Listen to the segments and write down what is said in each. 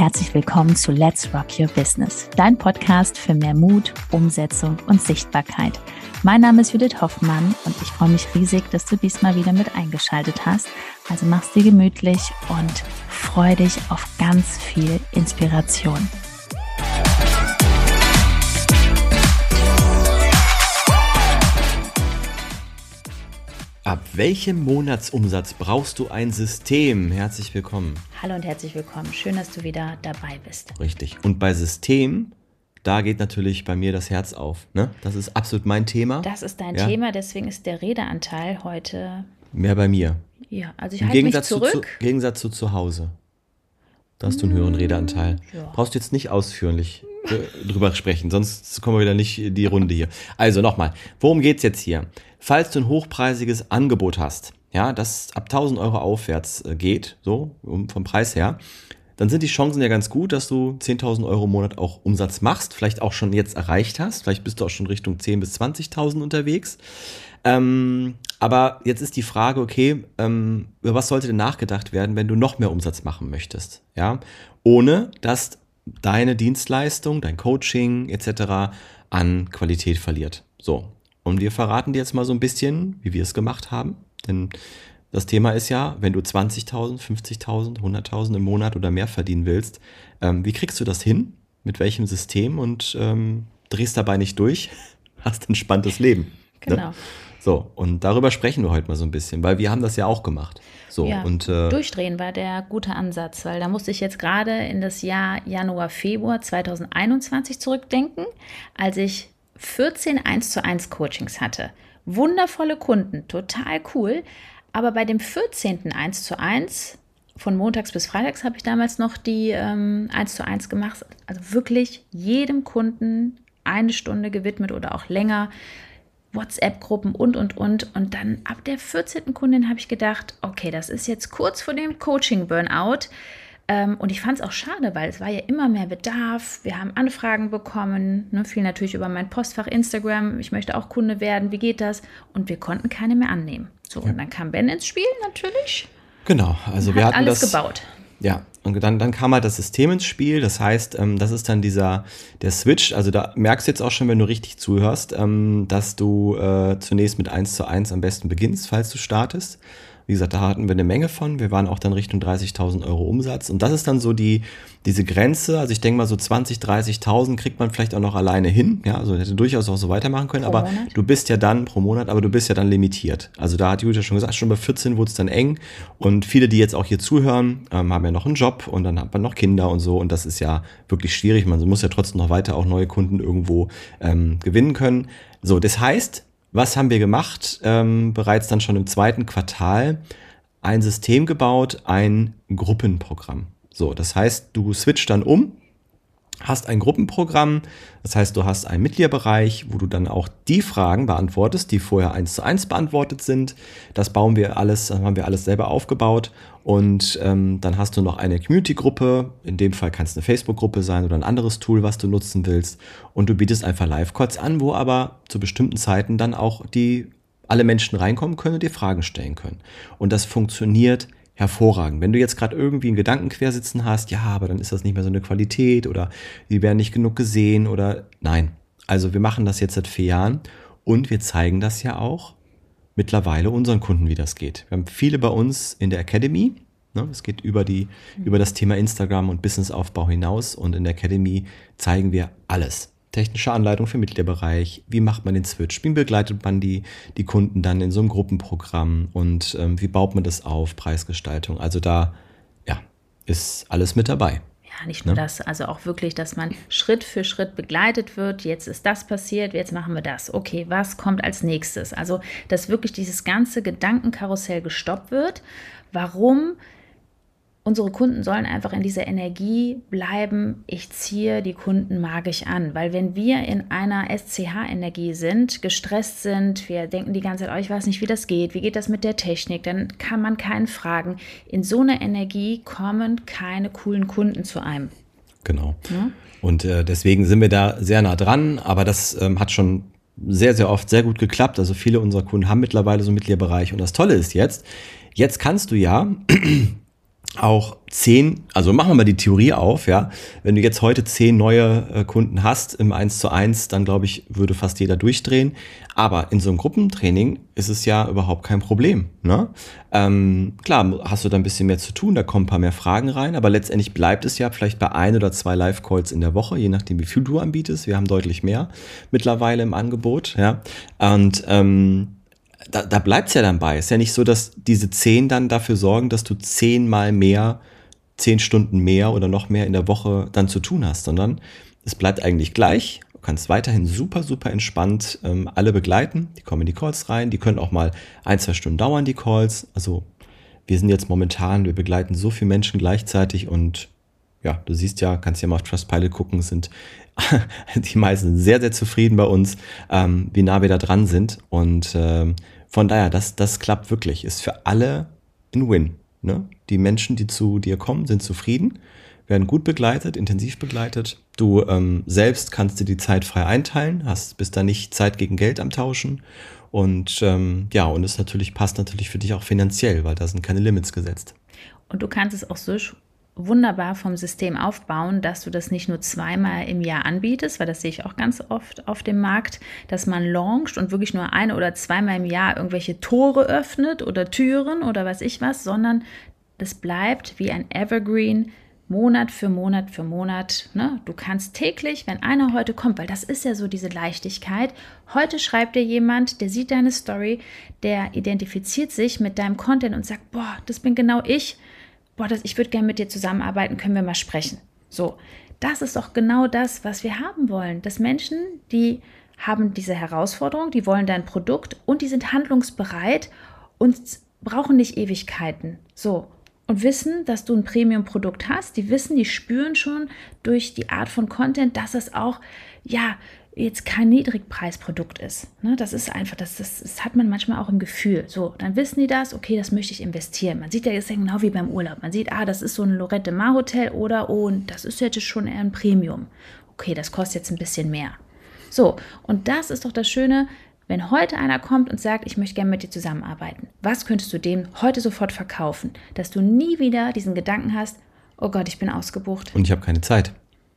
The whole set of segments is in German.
herzlich willkommen zu Let's Rock Your Business, dein Podcast für mehr Mut, Umsetzung und Sichtbarkeit. Mein Name ist Judith Hoffmann und ich freue mich riesig, dass du diesmal wieder mit eingeschaltet hast. Also mach's dir gemütlich und freu dich auf ganz viel Inspiration. Ab welchem Monatsumsatz brauchst du ein System? Herzlich willkommen. Hallo und herzlich willkommen. Schön, dass du wieder dabei bist. Richtig. Und bei System, da geht natürlich bei mir das Herz auf. Ne? Das ist absolut mein Thema. Das ist dein Thema, deswegen ist der Redeanteil heute mehr bei mir. Ja, also ich halte mich zurück. Im Gegensatz zu Hause. Da hast du einen höheren Redeanteil. Ja. Brauchst du jetzt nicht ausführlich drüber sprechen, sonst kommen wir wieder nicht in die Runde hier. Also nochmal, worum geht's jetzt hier? Falls du ein hochpreisiges Angebot hast, ja, das ab 1.000 Euro aufwärts geht, so vom Preis her, dann sind die Chancen ja ganz gut, dass du 10.000 Euro im Monat auch Umsatz machst, vielleicht auch schon jetzt erreicht hast, vielleicht bist du auch schon Richtung 10.000 bis 20.000 unterwegs. Aber jetzt ist die Frage, okay, über was sollte denn nachgedacht werden, wenn du noch mehr Umsatz machen möchtest, ja, ohne dass deine Dienstleistung, dein Coaching etc. an Qualität verliert. So, und wir verraten dir jetzt mal so ein bisschen, wie wir es gemacht haben, denn das Thema ist ja, wenn du 20.000, 50.000, 100.000 im Monat oder mehr verdienen willst, wie kriegst du das hin, mit welchem System und drehst dabei nicht durch, hast ein entspanntes Leben. Genau. Ne? So, und darüber sprechen wir heute mal so ein bisschen, weil wir haben das ja auch gemacht. So, ja, und durchdrehen war der gute Ansatz, weil da musste ich jetzt gerade in das Jahr Januar, Februar 2021 zurückdenken, als ich 14 1:1 Coachings hatte. Wundervolle Kunden, total cool, aber bei dem 14. 1:1 von montags bis freitags habe ich damals noch die 1:1 gemacht, also wirklich jedem Kunden eine Stunde gewidmet oder auch länger, WhatsApp-Gruppen und dann ab der 14. Kundin habe ich gedacht, okay, das ist jetzt kurz vor dem Coaching-Burnout und ich fand es auch schade, weil es war ja immer mehr Bedarf, wir haben Anfragen bekommen, viel natürlich über mein Postfach Instagram, ich möchte auch Kunde werden, wie geht das? Und wir konnten keine mehr annehmen. So, ja. Und dann kam Ben ins Spiel natürlich. Genau, also wir hatten alles das gebaut. Ja, und dann kam halt das System ins Spiel, das heißt, das ist dann der Switch, also da merkst du jetzt auch schon, wenn du richtig zuhörst, dass du zunächst mit 1:1 am besten beginnst, falls du startest. Wie gesagt, da hatten wir eine Menge von, wir waren auch dann Richtung 30.000 Euro Umsatz und das ist dann so diese Grenze, also ich denke mal so 20.000, 30.000 kriegt man vielleicht auch noch alleine hin, ja, also hätte durchaus auch so weitermachen können, aber du bist ja dann pro Monat, aber du bist ja dann limitiert. Also da hat Judith schon gesagt, schon bei 14 wurde es dann eng und viele, die jetzt auch hier zuhören, haben ja noch einen Job und dann hat man noch Kinder und so und das ist ja wirklich schwierig, man muss ja trotzdem noch weiter auch neue Kunden irgendwo gewinnen können. So, das heißt, was haben wir gemacht? Bereits dann schon im 2. Quartal ein System gebaut, ein Gruppenprogramm. So, das heißt, du switcht dann um, hast ein Gruppenprogramm, das heißt, du hast einen Mitgliederbereich, wo du dann auch die Fragen beantwortest, die vorher 1:1 beantwortet sind. Das haben wir alles selber aufgebaut und dann hast du noch eine Community-Gruppe, in dem Fall kann es eine Facebook-Gruppe sein oder ein anderes Tool, was du nutzen willst und du bietest einfach Live-Calls an, wo aber zu bestimmten Zeiten dann auch alle Menschen reinkommen können und dir Fragen stellen können. Und das funktioniert hervorragend. Wenn du jetzt gerade irgendwie einen Gedanken quersitzen hast, ja, aber dann ist das nicht mehr so eine Qualität oder die werden nicht genug gesehen oder nein. Also wir machen das jetzt seit 4 Jahren und wir zeigen das ja auch mittlerweile unseren Kunden, wie das geht. Wir haben viele bei uns in der Academy, ne, es geht über das Thema Instagram und Businessaufbau hinaus und in der Academy zeigen wir alles. Technische Anleitung für Mitgliederbereich, wie macht man den Switch, wie begleitet man die Kunden dann in so einem Gruppenprogramm und wie baut man das auf, Preisgestaltung. Also da ist alles mit dabei. Ja, nicht nur das, also auch wirklich, dass man Schritt für Schritt begleitet wird. Jetzt ist das passiert, jetzt machen wir das. Okay, was kommt als nächstes? Also, dass wirklich dieses ganze Gedankenkarussell gestoppt wird. Warum? Unsere Kunden sollen einfach in dieser Energie bleiben, ich ziehe die Kunden magisch an, weil wenn wir in einer SCH-Energie sind, gestresst sind, wir denken die ganze Zeit, ich weiß nicht, wie das geht, wie geht das mit der Technik, dann kann man keinen fragen. In so einer Energie kommen keine coolen Kunden zu einem. Genau. Ja? Und deswegen sind wir da sehr nah dran, aber das hat schon sehr, sehr oft sehr gut geklappt. Also viele unserer Kunden haben mittlerweile so einen Mitgliederbereich und das Tolle ist jetzt kannst du ja auch 10, also machen wir mal die Theorie auf, ja. Wenn du jetzt heute 10 neue Kunden hast im 1:1, dann glaube ich, würde fast jeder durchdrehen. Aber in so einem Gruppentraining ist es ja überhaupt kein Problem, ne? Klar, hast du da ein bisschen mehr zu tun, da kommen ein paar mehr Fragen rein, aber letztendlich bleibt es ja vielleicht bei 1 oder 2 Live-Calls in der Woche, je nachdem, wie viel du anbietest. Wir haben deutlich mehr mittlerweile im Angebot, ja. Und da bleibt es ja dann bei. Es ist ja nicht so, dass diese 10 dann dafür sorgen, dass du 10-mal mehr, 10 Stunden mehr oder noch mehr in der Woche dann zu tun hast, sondern es bleibt eigentlich gleich. Du kannst weiterhin super, super entspannt alle begleiten. Die kommen in die Calls rein. Die können auch mal 1-2 Stunden dauern, die Calls. Also wir sind jetzt momentan, wir begleiten so viele Menschen gleichzeitig und ja, du siehst ja, kannst ja mal auf Trustpilot gucken, sind die meisten sehr, sehr zufrieden bei uns, wie nah wir da dran sind. Und von daher, das klappt wirklich. Ist für alle ein Win. Ne? Die Menschen, die zu dir kommen, sind zufrieden, werden gut begleitet, intensiv begleitet. Du selbst kannst dir die Zeit frei einteilen, bist da nicht Zeit gegen Geld am Tauschen. Und ja, und es passt natürlich für dich auch finanziell, weil da sind keine Limits gesetzt. Und du kannst es auch so wunderbar vom System aufbauen, dass du das nicht nur 2-mal im Jahr anbietest, weil das sehe ich auch ganz oft auf dem Markt, dass man launcht und wirklich nur 1- oder 2-mal im Jahr irgendwelche Tore öffnet oder Türen oder weiß ich was, sondern das bleibt wie ein Evergreen, Monat für Monat für Monat. Ne? Du kannst täglich, wenn einer heute kommt, weil das ist ja so diese Leichtigkeit, heute schreibt dir jemand, der sieht deine Story, der identifiziert sich mit deinem Content und sagt, boah, das bin genau ich, ich würde gerne mit dir zusammenarbeiten, können wir mal sprechen. So, das ist doch genau das, was wir haben wollen. Dass Menschen, die haben diese Herausforderung, die wollen dein Produkt und die sind handlungsbereit und brauchen nicht Ewigkeiten. So, und wissen, dass du ein Premium-Produkt hast. Die wissen, die spüren schon durch die Art von Content, dass es auch, ja, jetzt kein Niedrigpreisprodukt ist. Ne, das ist einfach, das hat man manchmal auch im Gefühl. So, dann wissen die das, okay, das möchte ich investieren. Man sieht ja jetzt genau wie beim Urlaub. Man sieht, das ist so ein Lorette Mar Hotel oder, das ist jetzt schon eher ein Premium. Okay, das kostet jetzt ein bisschen mehr. So, und das ist doch das Schöne, wenn heute einer kommt und sagt, ich möchte gerne mit dir zusammenarbeiten. Was könntest du dem heute sofort verkaufen? Dass du nie wieder diesen Gedanken hast, oh Gott, ich bin ausgebucht. Und ich habe keine Zeit.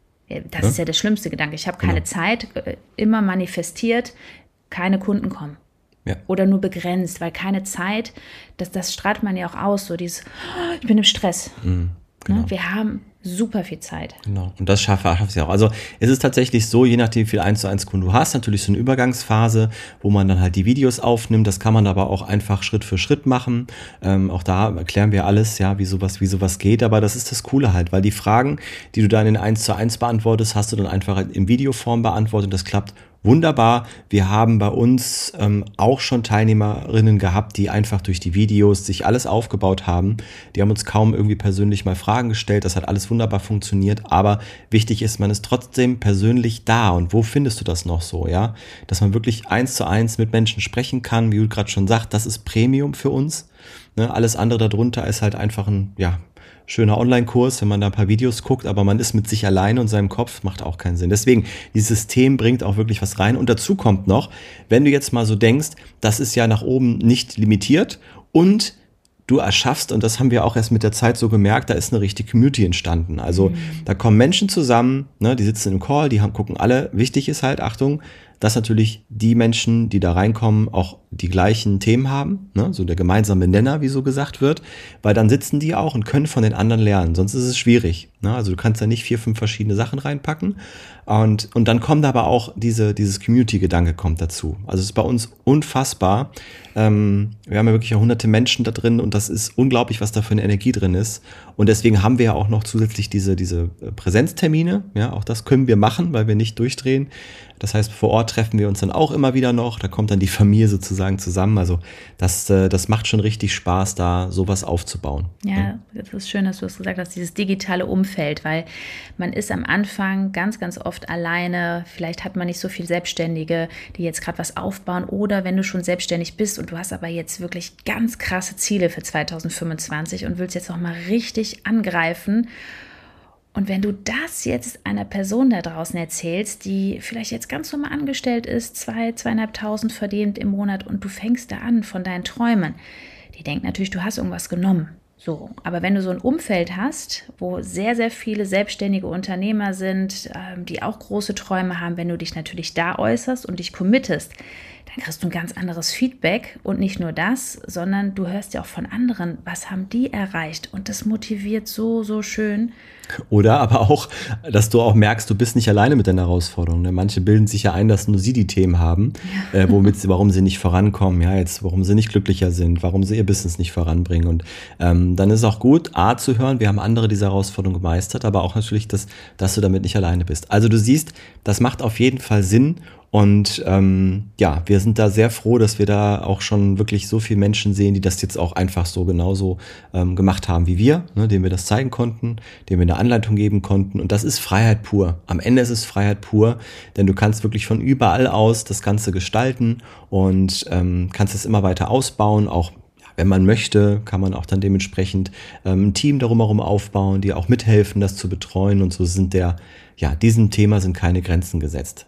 Das ist ja der schlimmste Gedanke. Ich habe keine Zeit, immer manifestiert, keine Kunden kommen. Ja. Oder nur begrenzt, weil keine Zeit, das strahlt man ja auch aus, so dieses, ich bin im Stress. Genau. Ne? Wir haben super viel Zeit. Genau. Und das schafft ja auch. Also es ist tatsächlich so, je nachdem wie viel 1:1 Kunden du hast, natürlich so eine Übergangsphase, wo man dann halt die Videos aufnimmt. Das kann man aber auch einfach Schritt für Schritt machen. Auch da erklären wir alles, ja, wie sowas geht. Aber das ist das Coole halt, weil die Fragen, die du dann in 1:1 beantwortest, hast du dann einfach in Videoform beantwortet. Das klappt wunderbar. Wir haben bei uns auch schon Teilnehmerinnen gehabt, die einfach durch die Videos sich alles aufgebaut haben. Die haben uns kaum irgendwie persönlich mal Fragen gestellt. Das hat alles wunderbar funktioniert. Aber wichtig ist, man ist trotzdem persönlich da. Und wo findest du das noch so, ja? Dass man wirklich 1:1 mit Menschen sprechen kann. Wie du gerade schon sagst, das ist Premium für uns. Ne? Alles andere darunter ist halt einfach ein, ja, schöner Online-Kurs, wenn man da ein paar Videos guckt, aber man ist mit sich alleine und seinem Kopf, macht auch keinen Sinn. Deswegen, dieses System bringt auch wirklich was rein. Und dazu kommt noch, wenn du jetzt mal so denkst, das ist ja nach oben nicht limitiert und du erschaffst, und das haben wir auch erst mit der Zeit so gemerkt, da ist eine richtige Community entstanden. Also da kommen Menschen zusammen, ne, die sitzen im Call, gucken alle. Wichtig ist halt, Achtung, dass natürlich die Menschen, die da reinkommen, auch die gleichen Themen haben, ne? So der gemeinsame Nenner, wie so gesagt wird, weil dann sitzen die auch und können von den anderen lernen, sonst ist es schwierig. Ne? Also du kannst da nicht 4, 5 verschiedene Sachen reinpacken und dann kommt aber auch dieses Community-Gedanke kommt dazu. Also es ist bei uns unfassbar. Wir haben ja wirklich hunderte Menschen da drin und das ist unglaublich, was da für eine Energie drin ist. Und deswegen haben wir ja auch noch zusätzlich diese Präsenztermine. Ja, auch das können wir machen, weil wir nicht durchdrehen. Das heißt, vor Ort treffen wir uns dann auch immer wieder noch. Da kommt dann die Familie sozusagen zusammen. Also das macht schon richtig Spaß, da sowas aufzubauen. Ja, das ist schön, dass du es gesagt hast, dieses digitale Umfeld, weil man ist am Anfang ganz, ganz oft alleine. Vielleicht hat man nicht so viel Selbstständige, die jetzt gerade was aufbauen. Oder wenn du schon selbstständig bist und du hast aber jetzt wirklich ganz krasse Ziele für 2025 und willst jetzt noch mal richtig angreifen. Und wenn du das jetzt einer Person da draußen erzählst, die vielleicht jetzt ganz normal angestellt ist, 2.500 verdient im Monat und du fängst da an von deinen Träumen, die denkt natürlich, du hast irgendwas genommen. So, aber wenn du so ein Umfeld hast, wo sehr, sehr viele selbstständige Unternehmer sind, die auch große Träume haben, wenn du dich natürlich da äußerst und dich committest, dann kriegst du ein ganz anderes Feedback und nicht nur das, sondern du hörst ja auch von anderen, was haben die erreicht und das motiviert so, so schön. Oder aber auch, dass du auch merkst, du bist nicht alleine mit deinen Herausforderungen. Ne? Manche bilden sich ja ein, dass nur sie die Themen haben, warum sie nicht vorankommen, warum sie nicht glücklicher sind, warum sie ihr Business nicht voranbringen. Und dann ist es auch gut, A, zu hören, wir haben andere diese Herausforderung gemeistert, aber auch natürlich, dass du damit nicht alleine bist. Also du siehst, das macht auf jeden Fall Sinn. Und wir sind da sehr froh, dass wir da auch schon wirklich so viele Menschen sehen, die das jetzt auch einfach so genauso gemacht haben wie wir, ne, denen wir das zeigen konnten, denen wir eine Anleitung geben konnten. Und das ist Freiheit pur. Am Ende ist es Freiheit pur, denn du kannst wirklich von überall aus das Ganze gestalten und kannst es immer weiter ausbauen. Auch wenn man möchte, kann man auch dann dementsprechend ein Team darum herum aufbauen, die auch mithelfen, das zu betreuen. Und so sind diesem Thema sind keine Grenzen gesetzt.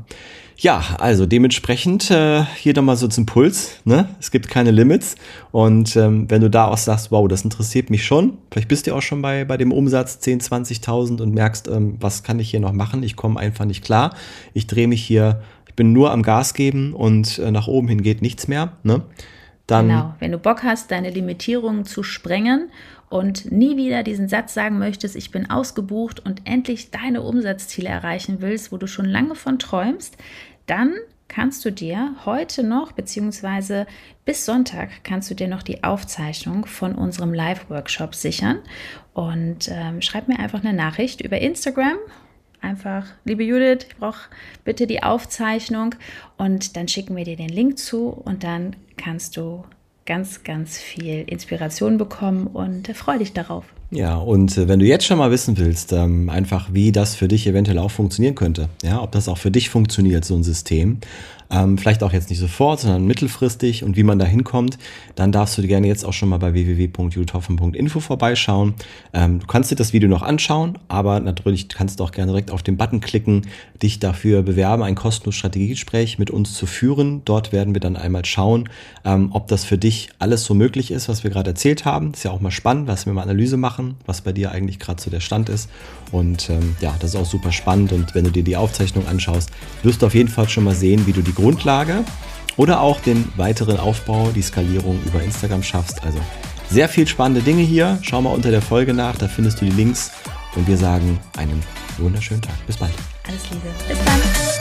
Ja, also dementsprechend hier nochmal so zum Puls. Ne? Es gibt keine Limits. Und wenn du da auch sagst, wow, das interessiert mich schon, vielleicht bist du auch schon bei dem Umsatz 10.000, 20.000 und merkst, was kann ich hier noch machen? Ich komme einfach nicht klar. Ich drehe mich hier, ich bin nur am Gas geben und nach oben hin geht nichts mehr. Ne? Dann, genau, wenn du Bock hast, deine Limitierungen zu sprengen und nie wieder diesen Satz sagen möchtest, ich bin ausgebucht und endlich deine Umsatzziele erreichen willst, wo du schon lange von träumst, dann kannst du dir heute noch, beziehungsweise bis Sonntag, kannst du dir noch die Aufzeichnung von unserem Live-Workshop sichern und schreib mir einfach eine Nachricht über Instagram. Einfach, liebe Judith, ich brauche bitte die Aufzeichnung und dann schicken wir dir den Link zu und dann kannst du ganz, ganz viel Inspiration bekommen und freu dich darauf. Ja, und wenn du jetzt schon mal wissen willst, einfach wie das für dich eventuell auch funktionieren könnte, ja, ob das auch für dich funktioniert, so ein System, vielleicht auch jetzt nicht sofort, sondern mittelfristig und wie man da hinkommt, dann darfst du dir gerne jetzt auch schon mal bei www.judithhoffmann.info vorbeischauen. Du kannst dir das Video noch anschauen, aber natürlich kannst du auch gerne direkt auf den Button klicken, dich dafür bewerben, ein kostenloses Strategiegespräch mit uns zu führen. Dort werden wir dann einmal schauen, ob das für dich alles so möglich ist, was wir gerade erzählt haben. Ist ja auch mal spannend, dass wir mal Analyse machen, was bei dir eigentlich gerade so der Stand ist. Und das ist auch super spannend. Und wenn du dir die Aufzeichnung anschaust, wirst du auf jeden Fall schon mal sehen, wie du die Grundlage oder auch den weiteren Aufbau, die Skalierung über Instagram schaffst. Also sehr viel spannende Dinge hier. Schau mal unter der Folge nach, da findest du die Links. Und wir sagen einen wunderschönen Tag. Bis bald. Alles Liebe. Bis dann.